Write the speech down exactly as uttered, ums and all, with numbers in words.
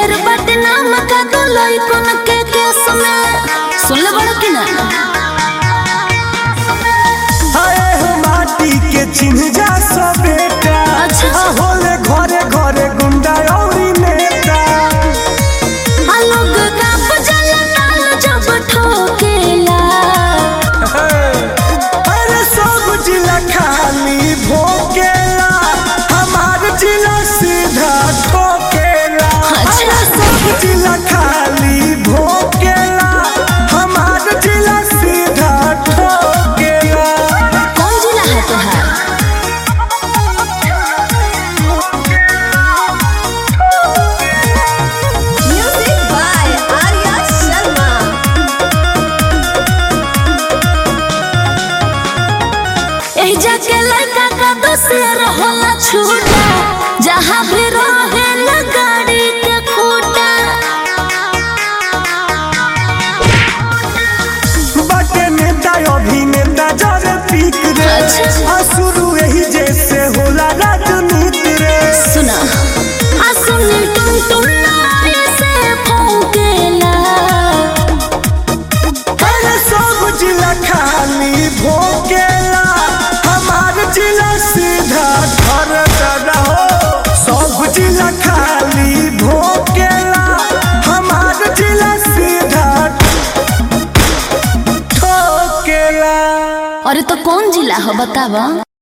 ढेर बदनाम का दो लइकन के केस में सुन ले बड़ कि ना आए हो माटी के चिन्ह जा सो बेटा। अच्छा होले घरे घरे गुंडा औरी नेता आ लोग काप जला ताल जब ठोकेला अरे सब जिला खाली भोकेला हमार जिला सीधा ठोकेला। अच्छा सब जिला खाली भोकेला हमार जिला सीधा ठोकेला। कौन जिला है तोहार म्यूजिक बाय आर्या शर्मा एही जाके लड़का का दोसर होला छूटा जहाँ भी रहे न गाड़ी के खूटा बटे नेता अभिनेता जरे पीक रे अच्छा। आ शुरू यही जैसे होला राजनीति रे। सुना आ सुनी तुम तुम नाई से फौकेला अरे सब जिला खाली भोकेला हमार जिला सीधा घर दादा हो। सब जिला खाली भोकेला हमार जिला सीधा ठोकेला। अरे तो कौन जिला हो बतावा।